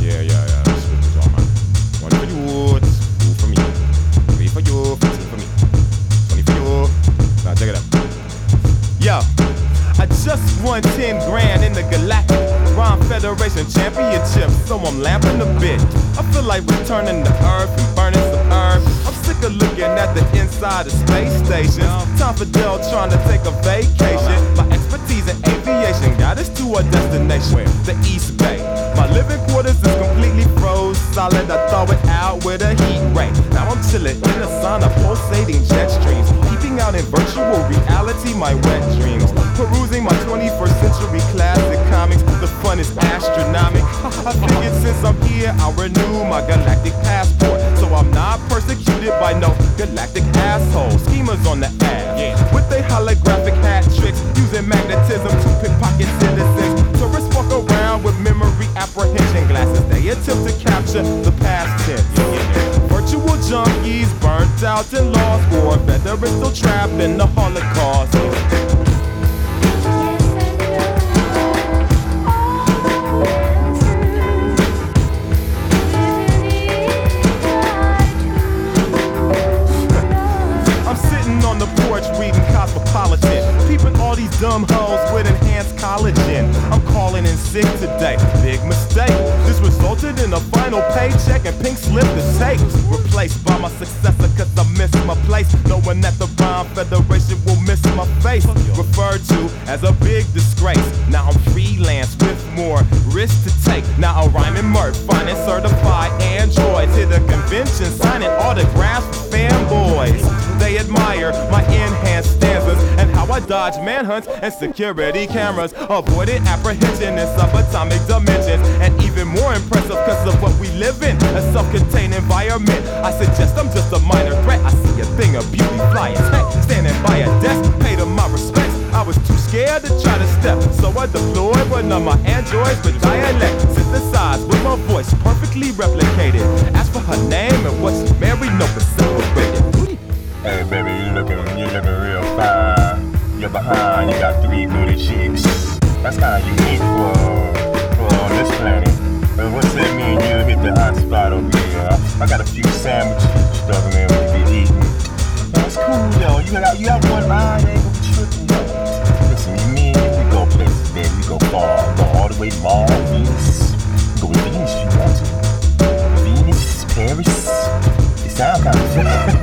Yeah, that's what it's all, man. One for you, two for me. Three for you, 15 for me. 20 for you. Now check it out. Yo, I just won 10 grand in the Galactic Rhyme Federation Championship, so I'm lamping a bit. I feel like returning to Earth and burning some herb. I'm sick of looking at the inside of space stations. Time for Dell trying to take a vacation. My expertise in aviation got us to a destination, the East Bay. My living quarters is completely froze solid. I thaw it out with a heat ray. Now I'm chilling in a sauna, pulsating jet streams, peeping out in virtual reality my wet dreams. Perusing my 21st century classic comics, the fun is astronomical. I figured since I'm here, I'll renew my galactic passport, so I'm not persecuted by no galactic assholes. Schemers on the ass, with their holographic hat tricks, using magnetism to pickpocket citizens. Tourists walk around with memory apprehension glasses. They attempt to capture the past tense. Virtual junkies burnt out in lost war, veterans still trapped in the Holocaust. On the porch reading Cosmopolitan, peeping all these dumb hoes with enhanced collagen. I'm calling in sick today, big mistake. This resulted in a final paycheck and pink slip to take. Replaced by my successor cause I missed my place, knowing that the Rhyme Federation will miss my face. Referred to as a big disgrace. Now I'm freelance with more risk to take. Now I'm rhyming Murph, finding certified androids. Hit a convention signing autographs for fanboys. They admire my enhanced stanzas and how I dodge manhunts and security cameras, avoiding apprehension in subatomic dimensions. And even more impressive cause of what we live in, a self-contained environment. I suggest I'm just a minor threat. I see a thing of beauty flying tech, standing by a desk, paid them my respects. I was too scared to try to step, so I deployed one of my androids with dialect, synthesized with my voice perfectly replicated. As for her name and what she married, no but separated. Hey baby, you looking real fine. You're behind, you got 3 booty cheeks. That's kinda unique for this planet. But what's that mean? You hit the hot spot over here. I got a few sandwiches stuff in there we be eating. That's cool though. You have one eye, they ain't gonna be tripping though. Listen, you mean we go places, baby. We go far. Go all the way to Mars, Venus. We go to Venus if you want to. Venus, Paris. It sound kinda